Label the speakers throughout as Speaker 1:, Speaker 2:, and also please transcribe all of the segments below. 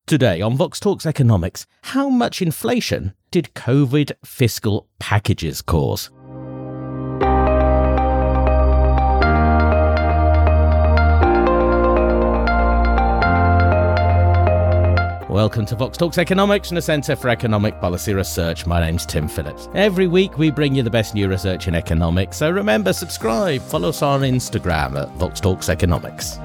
Speaker 1: Today on Vox Talks Economics, how much inflation did COVID fiscal packages cause? Welcome to Vox Talks Economics from the Centre for Economic Policy Research. My name's Tim Phillips. Every week we bring you the best new research in economics, so remember, subscribe, follow us on Instagram at Vox Talks Economics.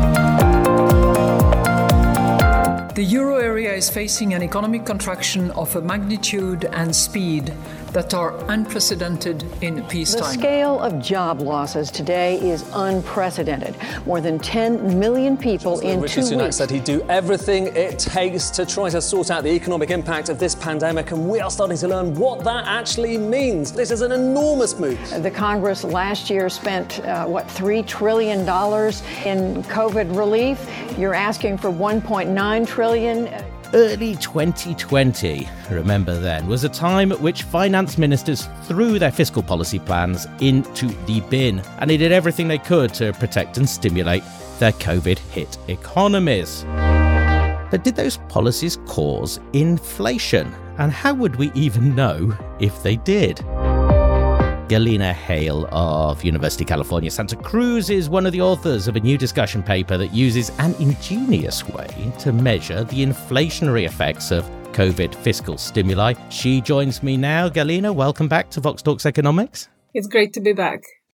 Speaker 2: The euro area is facing an economic contraction of a magnitude and speed that are unprecedented in peacetime.
Speaker 3: The scale of job losses today is unprecedented. More than 10 million people in 2 weeks.
Speaker 4: Rishi Sunak said he'd do everything it takes to try to sort out the economic impact of this pandemic, and we are starting to learn what that actually means. This is an enormous move.
Speaker 3: The Congress last year spent, $3 trillion in COVID relief. You're asking for $1.9 trillion.
Speaker 1: Early 2020, remember then, was a time at which finance ministers threw their fiscal policy plans into the bin, and they did everything they could to protect and stimulate their COVID-hit economies. But did those policies cause inflation? And how would we even know if they did? Galina Hale of University of California, Santa Cruz is one of the authors of a new discussion paper that uses an ingenious way to measure the inflationary effects of COVID fiscal stimuli. She joins me now. Galina, welcome back to Vox Talks Economics.
Speaker 5: It's great to be back.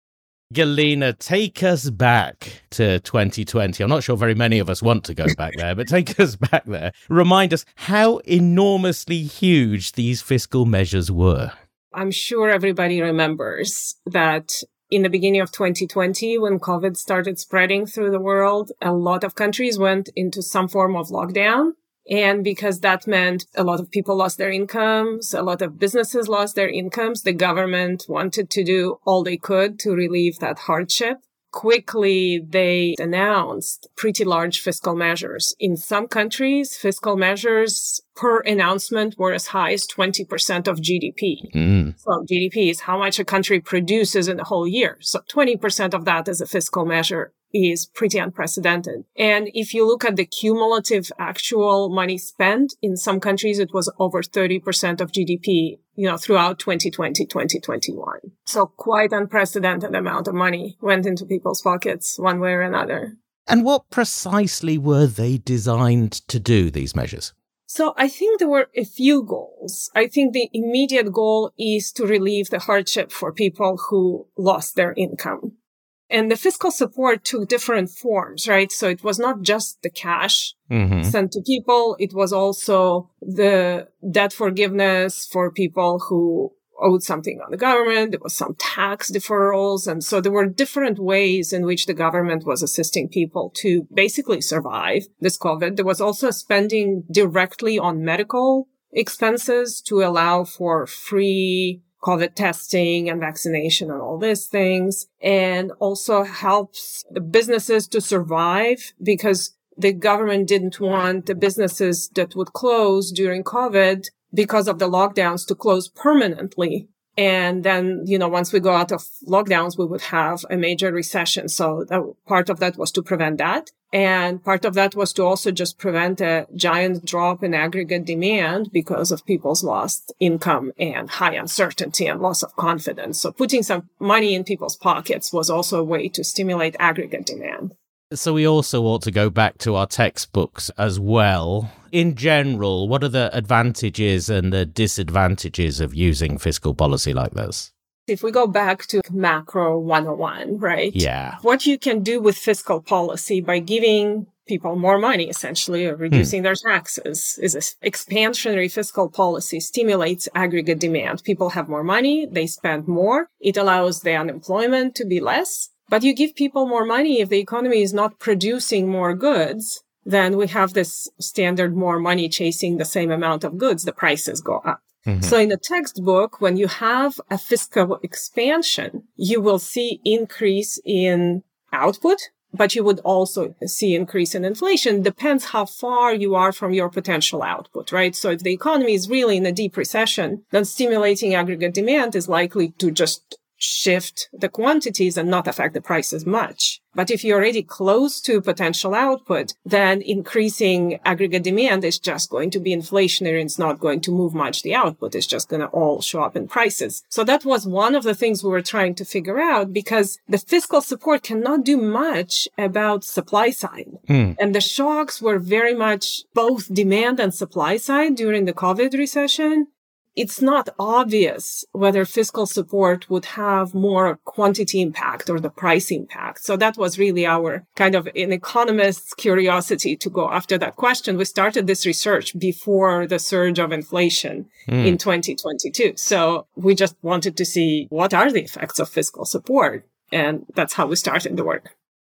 Speaker 1: Galina, take us back to 2020. I'm not sure very many of us want to go back there, but take us back there. Remind us how enormously huge these fiscal measures were.
Speaker 5: I'm sure everybody remembers that in the beginning of 2020, when COVID started spreading through the world, a lot of countries went into some form of lockdown. And because that meant a lot of people lost their incomes, a lot of businesses lost their incomes, the government wanted to do all they could to relieve that hardship. Quickly, they announced pretty large fiscal measures. In some countries, fiscal measures per announcement were as high as 20% of GDP. So GDP is how much a country produces in a whole year. So 20% of that as a fiscal measure is pretty unprecedented. And if you look at the cumulative actual money spent, in some countries, it was over 30% of GDP, throughout 2020, 2021. So quite unprecedented amount of money went into people's pockets one way or another.
Speaker 1: And what precisely were they designed to do, these measures?
Speaker 5: So I think there were a few goals. I think the immediate goal is to relieve the hardship for people who lost their income. And the fiscal support took different forms, right? So it was not just the cash sent to people. It was also the debt forgiveness for people who owed something on the government. There was some tax deferrals. And so there were different ways in which the government was assisting people to basically survive this COVID. There was also spending directly on medical expenses to allow for free COVID testing and vaccination and all these things, and also helps the businesses to survive because the government didn't want the businesses that would close during COVID because of the lockdowns to close permanently. And then, once we go out of lockdowns, we would have a major recession. So part of that was to prevent that. And part of that was to also just prevent a giant drop in aggregate demand because of people's lost income and high uncertainty and loss of confidence. So putting some money in people's pockets was also a way to stimulate aggregate demand.
Speaker 1: So we also ought to go back to our textbooks as well. In general, what are the advantages and the disadvantages of using fiscal policy like this?
Speaker 5: If we go back to macro 101, right?
Speaker 1: Yeah.
Speaker 5: What you can do with fiscal policy by giving people more money, essentially, or reducing their taxes, is this expansionary fiscal policy stimulates aggregate demand. People have more money, they spend more. It allows the unemployment to be less. But you give people more money if the economy is not producing more goods, then we have this standard more money chasing the same amount of goods, the prices go up. So in the textbook, when you have a fiscal expansion, you will see increase in output, but you would also see increase in inflation. Depends how far you are from your potential output, right? So if the economy is really in a deep recession, then stimulating aggregate demand is likely to just shift the quantities and not affect the prices much. But if you're already close to potential output, then increasing aggregate demand is just going to be inflationary and it's not going to move much the output. It's just going to all show up in prices. So that was one of the things we were trying to figure out, because the fiscal support cannot do much about supply side. And the shocks were very much both demand and supply side during the COVID recession. It's not obvious whether fiscal support would have more quantity impact or the price impact. So that was really our kind of an economist's curiosity to go after that question. We started this research before the surge of inflation in 2022. So we just wanted to see what are the effects of fiscal support. And that's how we started the work.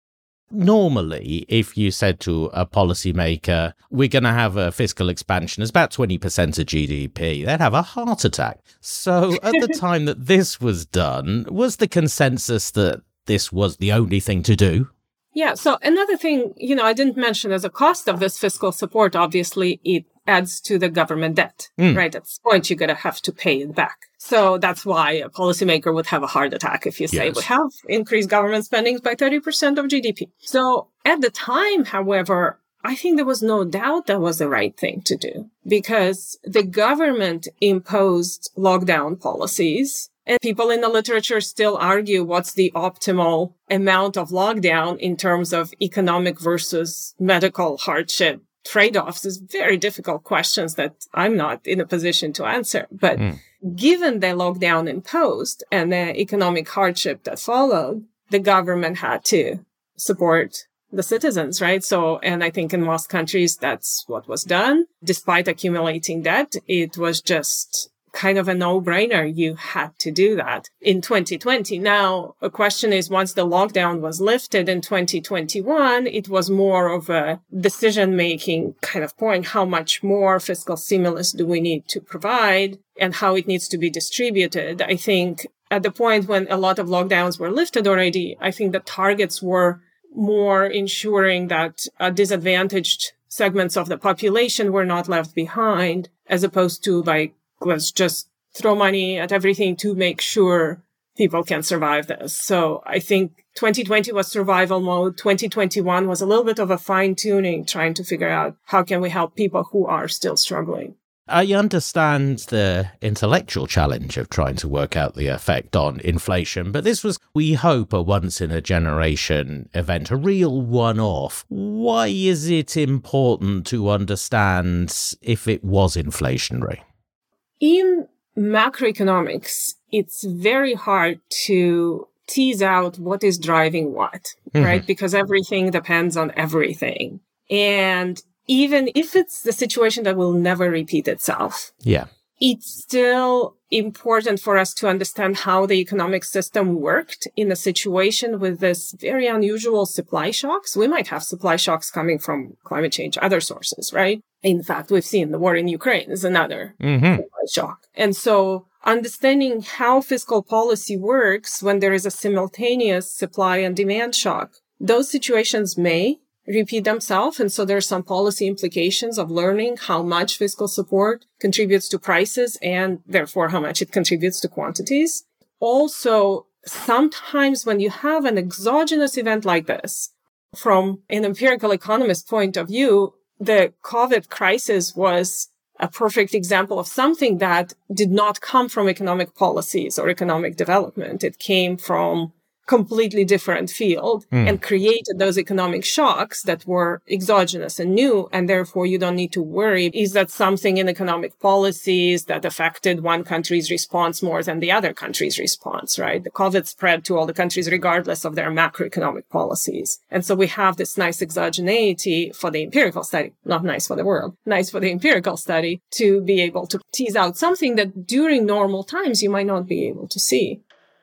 Speaker 1: Normally, if you said to a policymaker, we're going to have a fiscal expansion, it's about 20% of GDP, they'd have a heart attack. So at the time that this was done, was the consensus that this was the only thing to do?
Speaker 5: Yeah. So another thing, I didn't mention as a cost of this fiscal support, obviously, it adds to the government debt, right? At this point, you're going to have to pay it back. So that's why a policymaker would have a heart attack if you say we have increased government spending by 30% of GDP. So at the time, however, I think there was no doubt that was the right thing to do, because the government imposed lockdown policies. And people in the literature still argue what's the optimal amount of lockdown in terms of economic versus medical hardship trade-offs. Is very difficult questions that I'm not in a position to answer. But given the lockdown imposed and the economic hardship that followed, the government had to support the citizens, right? So, and I think in most countries, that's what was done. Despite accumulating debt, it was just kind of a no-brainer. You had to do that in 2020. Now, a question is, once the lockdown was lifted in 2021, it was more of a decision-making kind of point. How much more fiscal stimulus do we need to provide and how it needs to be distributed? I think at the point when a lot of lockdowns were lifted already, I think the targets were more ensuring that disadvantaged segments of the population were not left behind, as opposed to let's just throw money at everything to make sure people can survive this. So I think 2020 was survival mode. 2021 was a little bit of a fine-tuning, trying to figure out how can we help people who are still struggling.
Speaker 1: I understand the intellectual challenge of trying to work out the effect on inflation, but this was, we hope, a once-in-a-generation event, a real one-off. Why is it important to understand if it was inflationary?
Speaker 5: In macroeconomics, it's very hard to tease out what is driving what, right? Because everything depends on everything. And even if it's the situation that will never repeat itself, it's still important for us to understand how the economic system worked in a situation with this very unusual supply shocks. We might have supply shocks coming from climate change, other sources, right? In fact, we've seen the war in Ukraine is another supply shock. And so understanding how fiscal policy works when there is a simultaneous supply and demand shock, those situations may repeat themselves. And so there's some policy implications of learning how much fiscal support contributes to prices and therefore how much it contributes to quantities. Also, sometimes when you have an exogenous event like this, from an empirical economist point of view, the COVID crisis was a perfect example of something that did not come from economic policies or economic development. It came from completely different field and created those economic shocks that were exogenous and new. And therefore, you don't need to worry. Is that something in economic policies that affected one country's response more than the other country's response, right? The COVID spread to all the countries regardless of their macroeconomic policies. And so we have this nice exogeneity for the empirical study, not nice for the world, nice for the empirical study to be able to tease out something that during normal times you might not be able to see.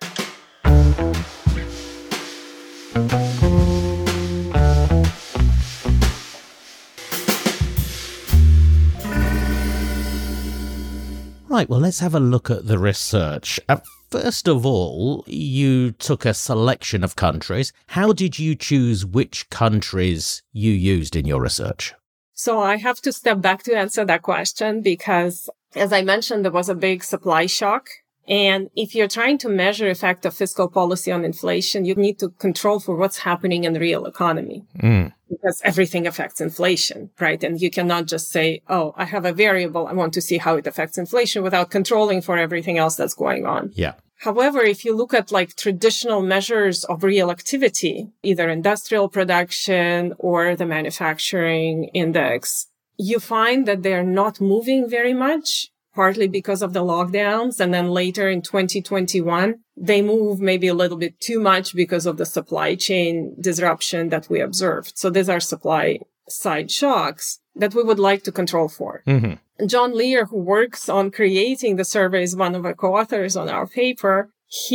Speaker 1: Right, well, let's have a look at the research. First of all, you took a selection of countries. How did you choose which countries you used in your research?
Speaker 5: So I have to step back to answer that question because, as I mentioned, there was a big supply shock And if you're trying to measure effect of fiscal policy on inflation, you need to control for what's happening in the real economy because everything affects inflation, right? And you cannot just say, oh, I have a variable. I want to see how it affects inflation without controlling for everything else that's going on.
Speaker 1: Yeah.
Speaker 5: However, if you look at like traditional measures of real activity, either industrial production or the manufacturing index, you find that they're not moving very much, partly because of the lockdowns. And then later in 2021, they move maybe a little bit too much because of the supply chain disruption that we observed. So these are supply side shocks that we would like to control for. Mm-hmm. John Lear, who works on creating the survey, is one of the co-authors on our paper.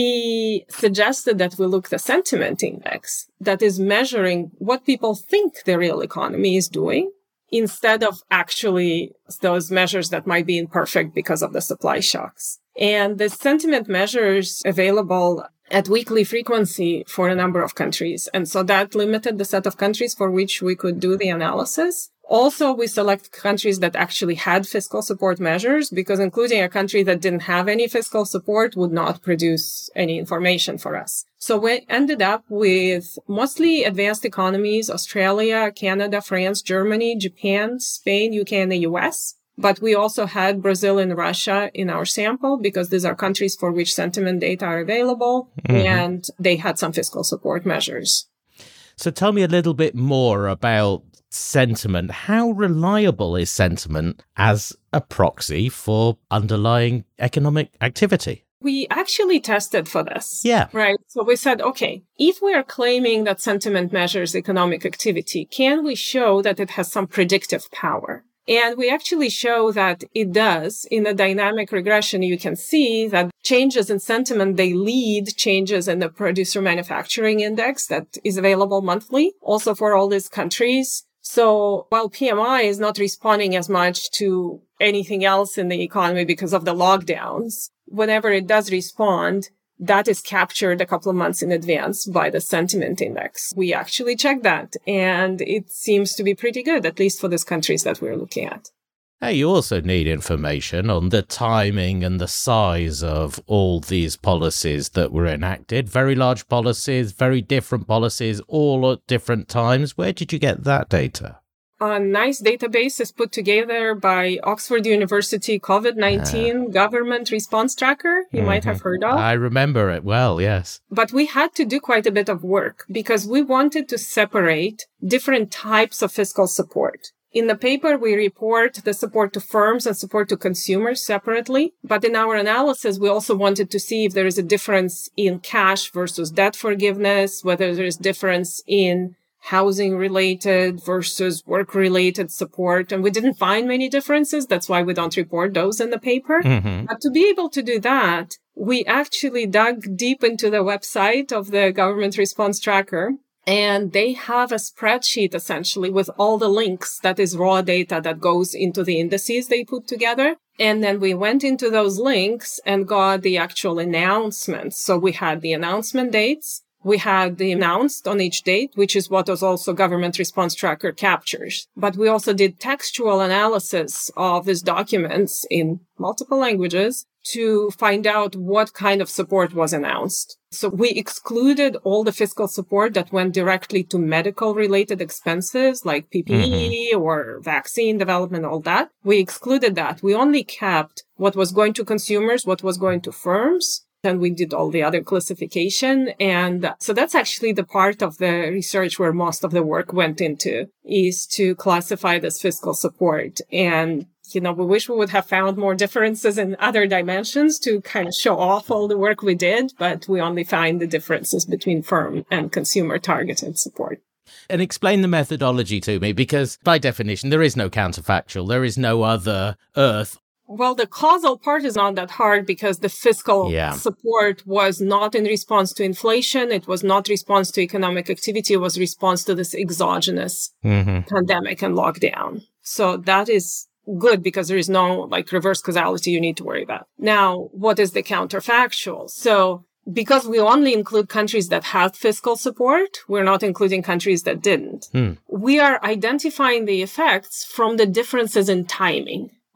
Speaker 5: He suggested that we look at the sentiment index that is measuring what people think the real economy is doing, instead of actually those measures that might be imperfect because of the supply shocks. And the sentiment measures available at weekly frequency for a number of countries. And so that limited the set of countries for which we could do the analysis. Also, we select countries that actually had fiscal support measures, because including a country that didn't have any fiscal support would not produce any information for us. So we ended up with mostly advanced economies: Australia, Canada, France, Germany, Japan, Spain, UK, and the US. But we also had Brazil and Russia in our sample because these are countries for which sentiment data are available, and they had some fiscal support measures.
Speaker 1: So tell me a little bit more about sentiment. How reliable is sentiment as a proxy for underlying economic activity?
Speaker 5: We actually tested for this.
Speaker 1: Yeah.
Speaker 5: Right. So we said, okay, if we are claiming that sentiment measures economic activity, can we show that it has some predictive power? And we actually show that it does. In a dynamic regression, you can see that changes in sentiment, they lead changes in the producer manufacturing index that is available monthly, also for all these countries. So while PMI is not responding as much to anything else in the economy because of the lockdowns, whenever it does respond, that is captured a couple of months in advance by the sentiment index. We actually checked that, and it seems to be pretty good, at least for these countries that we're looking at.
Speaker 1: Hey, you also need information on the timing and the size of all these policies that were enacted. Very large policies, very different policies, all at different times. Where did you get that data?
Speaker 5: A nice database is put together by Oxford University COVID-19 Government Response Tracker, you might have heard of.
Speaker 1: I remember it well, yes.
Speaker 5: But we had to do quite a bit of work because we wanted to separate different types of fiscal support. In the paper, we report the support to firms and support to consumers separately. But in our analysis, we also wanted to see if there is a difference in cash versus debt forgiveness, whether there is difference in housing-related versus work-related support. And we didn't find many differences. That's why we don't report those in the paper. But to be able to do that, we actually dug deep into the website of the Government Response Tracker. And they have a spreadsheet, essentially, with all the links that is raw data that goes into the indices they put together. And then we went into those links and got the actual announcements. So we had the announcement dates. We had the announced on each date, which is what was also Government Response Tracker captures. But we also did textual analysis of these documents in multiple languages to find out what kind of support was announced. So we excluded all the fiscal support that went directly to medical-related expenses like PPE or vaccine development, all that. We excluded that. We only kept what was going to consumers, what was going to firms, and we did all the other classification. And so that's actually the part of the research where most of the work went into, is to classify this fiscal support. And we wish we would have found more differences in other dimensions to kind of show off all the work we did, but we only find the differences between firm and consumer targeted support.
Speaker 1: And explain the methodology to me, because by definition, there is no counterfactual. There is no other Earth.
Speaker 5: Well, the causal part is not that hard because the fiscal support was not in response to inflation. It was not response to economic activity. It was response to this exogenous pandemic and lockdown. So that is good because there is no reverse causality you need to worry about. Now, what is the counterfactual? So because we only include countries that had fiscal support, we're not including countries that didn't. We are identifying the effects from the differences in timing.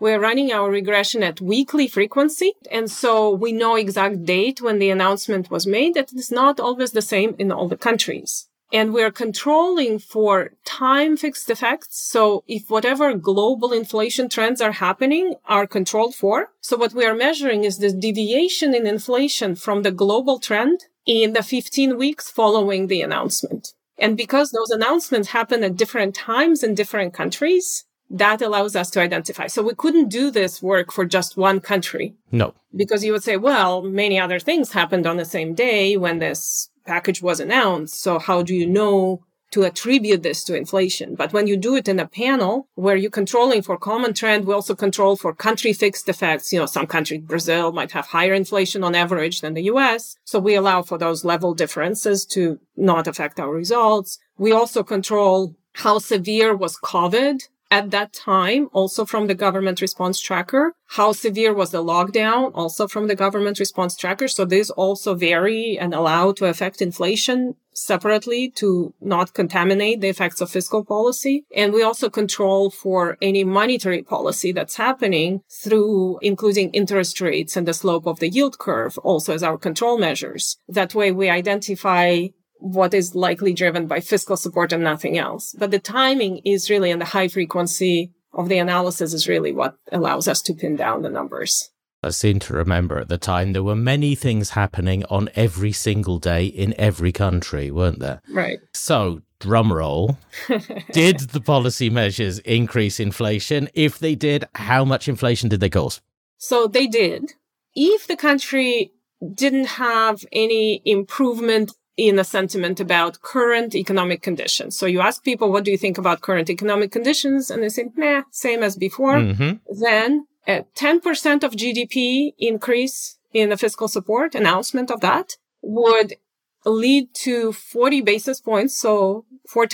Speaker 5: we're running our regression at weekly frequency. And so we know exact date when the announcement was made. That is not always the same in all the countries. And we're controlling for time fixed effects. So if whatever global inflation trends are happening are controlled for. So what we are measuring is the deviation in inflation from the global trend in the 15 weeks following the announcement. And because those announcements happen at different times in different countries, that allows us to identify. So we couldn't do this work for just one country.
Speaker 1: No.
Speaker 5: Because you would say, well, many other things happened on the same day when this package was announced. So how do you know to attribute this to inflation? But when you do it in a panel where you're controlling for common trend, we also control for country fixed effects. Some countries, Brazil, might have higher inflation on average than the US. So we allow for those level differences to not affect our results. We also control how severe was COVID at that time, also from the government response tracker. How severe was the lockdown, also from the government response tracker. So these also vary and allow to affect inflation separately to not contaminate the effects of fiscal policy. And we also control for any monetary policy that's happening through including interest rates and the slope of the yield curve also as our control measures. That way we identify what is likely driven by fiscal support and nothing else. But the timing is really, and the high frequency of the analysis is really what allows us to pin down the numbers.
Speaker 1: I seem to remember at the time there were many things happening on every single day in every country, weren't there?
Speaker 5: Right.
Speaker 1: So, drum roll, did the policy measures increase inflation? If they did, how much inflation did they cause?
Speaker 5: So they did. If the country didn't have any improvement in a sentiment about current economic conditions. So you ask people, what do you think about current economic conditions? And they say, same as before. Mm-hmm. Then a 10% of GDP increase in the fiscal support, announcement of that, would lead to 40 basis points. So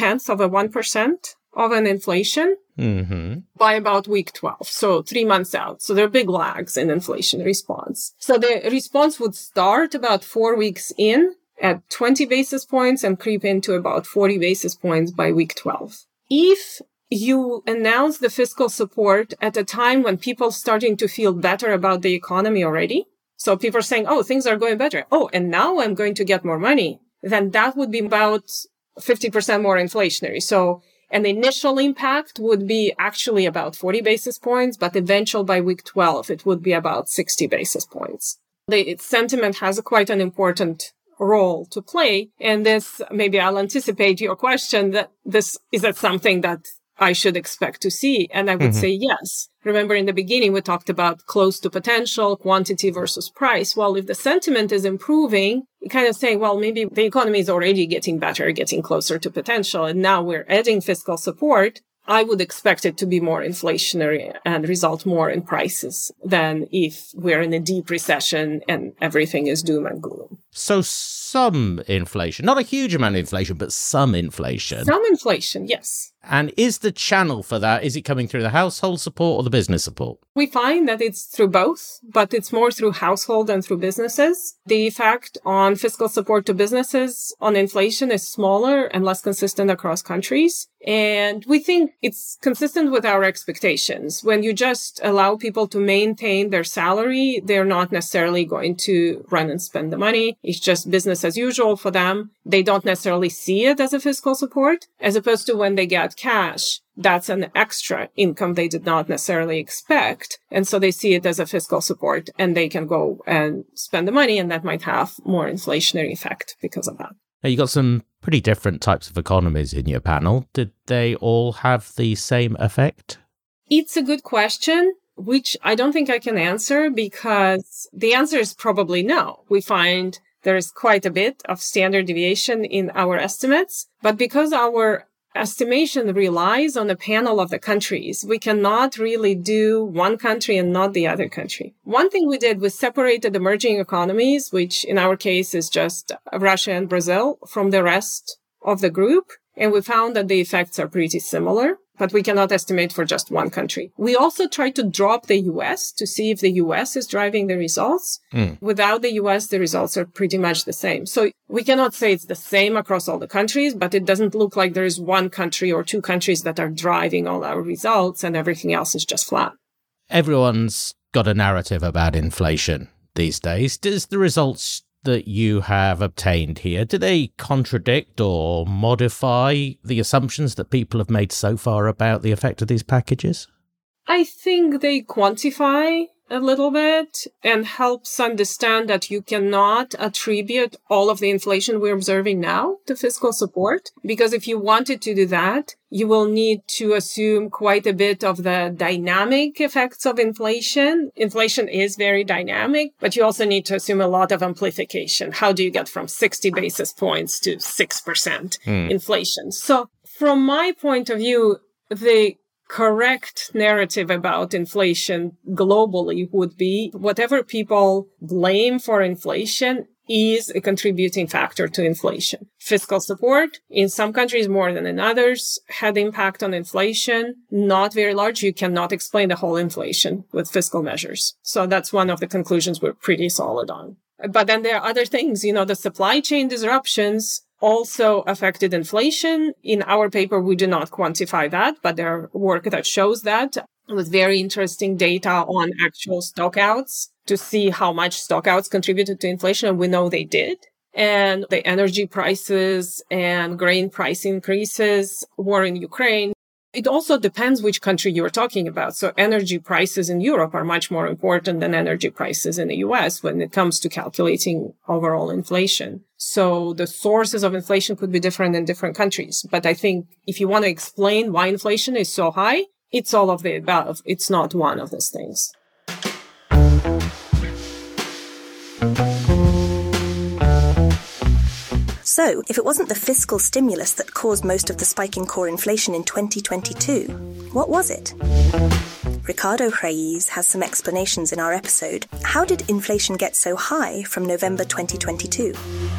Speaker 5: 0.4% of an inflation by about week 12. So 3 months out. So there are big lags in inflation response. So the response would start about 4 weeks in at 20 basis points and creep into about 40 basis points by week 12. If you announce the fiscal support at a time when people are starting to feel better about the economy already, so people are saying, oh, things are going better. Oh, and now I'm going to get more money. Then that would be about 50% more inflationary. So an initial impact would be actually about 40 basis points, but eventual by week 12, it would be about 60 basis points. The sentiment has quite an important role to play. And this, maybe I'll anticipate your question that is that something that I should expect to see? And I would say yes. Remember in the beginning, we talked about close to potential, quantity versus price. Well, if the sentiment is improving, you kind of say, well, maybe the economy is already getting better, getting closer to potential. And now we're adding fiscal support. I would expect it to be more inflationary and result more in prices than if we're in a deep recession and everything is doom and gloom.
Speaker 1: So some inflation, not a huge amount of inflation, but some inflation.
Speaker 5: Some inflation, yes.
Speaker 1: And is the channel for that, is it coming through the household support or the business support?
Speaker 5: We find that it's through both, but it's more through household than through businesses. The effect on fiscal support to businesses on inflation is smaller and less consistent across countries. And we think it's consistent with our expectations. When you just allow people to maintain their salary, they're not necessarily going to run and spend the money. It's just business as usual for them. They don't necessarily see it as a fiscal support, as opposed to when they get cash. That's an extra income they did not necessarily expect. And so they see it as a fiscal support and they can go and spend the money, and that might have more inflationary effect because of that.
Speaker 1: Now, you got some pretty different types of economies in your panel. Did they all have the same effect?
Speaker 5: It's a good question, which I don't think I can answer because the answer is probably no. We find there is quite a bit of standard deviation in our estimates, but because our estimation relies on a panel of the countries, we cannot really do one country and not the other country. One thing we did was separated emerging economies, which in our case is just Russia and Brazil, from the rest of the group. And we found that the effects are pretty similar, but we cannot estimate for just one country. We also tried to drop the US to see if the US is driving the results. Without the US, the results are pretty much the same. So we cannot say it's the same across all the countries, but it doesn't look like there is one country or two countries that are driving all our results and everything else is just flat.
Speaker 1: everyone's got a narrative about inflation these days. Does the results that you have obtained here, do they contradict or modify the assumptions that people have made so far about the effect of these packages?
Speaker 5: I think they quantify a little bit and helps understand that you cannot attribute all of the inflation we're observing now to fiscal support. Because if you wanted to do that, you will need to assume quite a bit of the dynamic effects of inflation. Inflation is very dynamic, but you also need to assume a lot of amplification. How do you get from 60 basis points to 6% inflation? So from my point of view, the correct narrative about inflation globally would be whatever people blame for inflation is a contributing factor to inflation. Fiscal support in some countries more than in others had impact on inflation, not very large. You cannot explain the whole inflation with fiscal measures. So that's one of the conclusions we're pretty solid on. But then there are other things, the supply chain disruptions also affected inflation. In our paper, we do not quantify that, but there are work that shows that with very interesting data on actual stockouts to see how much stockouts contributed to inflation. And we know they did. And the energy prices and grain price increases, war in Ukraine. It also depends which country you're talking about. So energy prices in Europe are much more important than energy prices in the US when it comes to calculating overall inflation. So the sources of inflation could be different in different countries. But I think if you want to explain why inflation is so high, it's all of the above. It's not one of those things.
Speaker 6: So, if it wasn't the fiscal stimulus that caused most of the spike in core inflation in 2022, what was it? Ricardo Reyes has some explanations in our episode. How did inflation get so high from November 2022?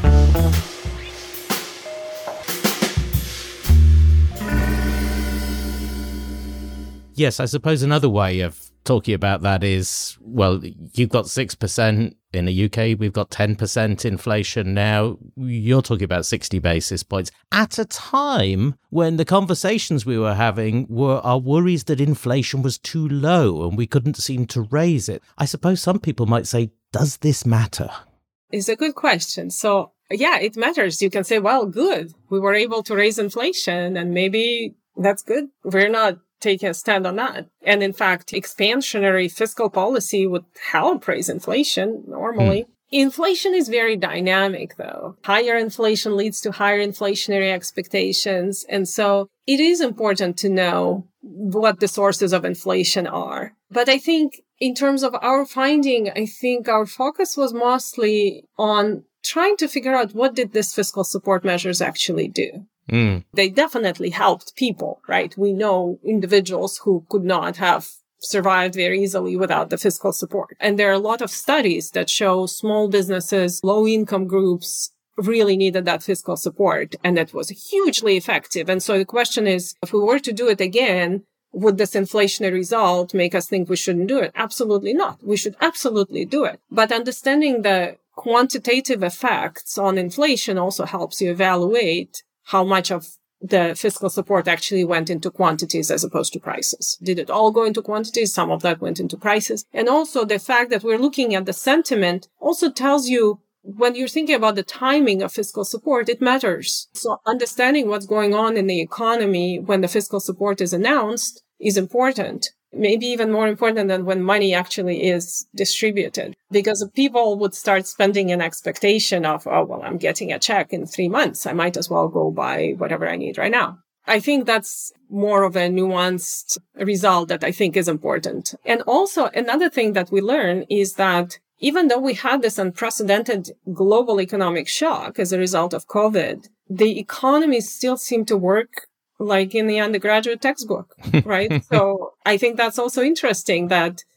Speaker 1: Yes, I suppose another way of talking about that is, well, you've got 6% in the UK, we've got 10% inflation now. You're talking about 60 basis points at a time when the conversations we were having were our worries that inflation was too low and we couldn't seem to raise it. I suppose some people might say, does this matter?
Speaker 5: It's a good question. So, yeah, it matters. You can say, well, good. We were able to raise inflation and maybe that's good. We're not taking a stand on that. And in fact, expansionary fiscal policy would help raise inflation normally. Inflation is very dynamic, though. Higher inflation leads to higher inflationary expectations. And so it is important to know what the sources of inflation are. But I think in terms of our finding, I think our focus was mostly on trying to figure out what did this fiscal support measures actually do. They definitely helped people, right? We know individuals who could not have survived very easily without the fiscal support. And there are a lot of studies that show small businesses, low-income groups really needed that fiscal support, and it was hugely effective. And so the question is, if we were to do it again, would this inflationary result make us think we shouldn't do it? Absolutely not. We should absolutely do it. But understanding the quantitative effects on inflation also helps you evaluate how much of the fiscal support actually went into quantities as opposed to prices. Did it all go into quantities? Some of that went into prices. And also the fact that we're looking at the sentiment also tells you when you're thinking about the timing of fiscal support, it matters. So understanding what's going on in the economy when the fiscal support is announced is important. Maybe even more important than when money actually is distributed. Because people would start spending an expectation of, oh, well, I'm getting a check in 3 months. I might as well go buy whatever I need right now. I think that's more of a nuanced result that I think is important. And also another thing that we learn is that even though we had this unprecedented global economic shock as a result of COVID, the economy still seemed to work like in the undergraduate textbook, right? So I think that's also interesting that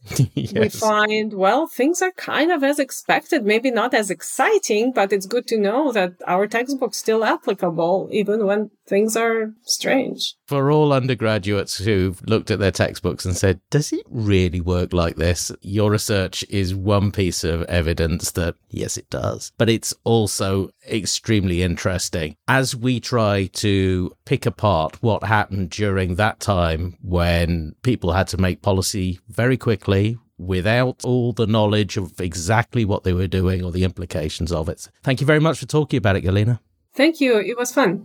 Speaker 1: Yes.
Speaker 5: We find, well, things are kind of as expected, maybe not as exciting, but it's good to know that our textbook's still applicable, even when things are strange.
Speaker 1: For all undergraduates who've looked at their textbooks and said, does it really work like this? Your research is one piece of evidence that, yes, it does. But it's also extremely interesting as we try to pick apart what happened during that time when people had to make policy very quickly without all the knowledge of exactly what they were doing or the implications of it. Thank you very much for talking about it, Galina.
Speaker 5: Thank you. It was fun.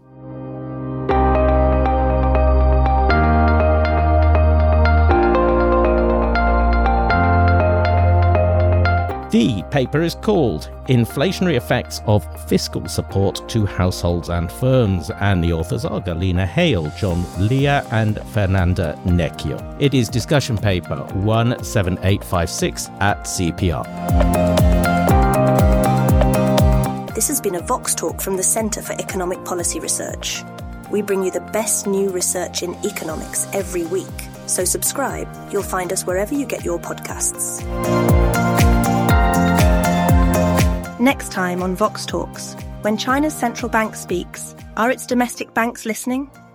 Speaker 1: The paper is called Inflationary Effects of Fiscal Support to Households and Firms, and the authors are Galina Hale, John Leah, and Fernanda Necchio. It is discussion paper 17856 at CPR.
Speaker 6: This has been a Vox Talk from the Centre for Economic Policy Research. We bring you the best new research in economics every week. So subscribe. You'll find us wherever you get your podcasts. Next time on Vox Talks, when China's central bank speaks, are its domestic banks listening?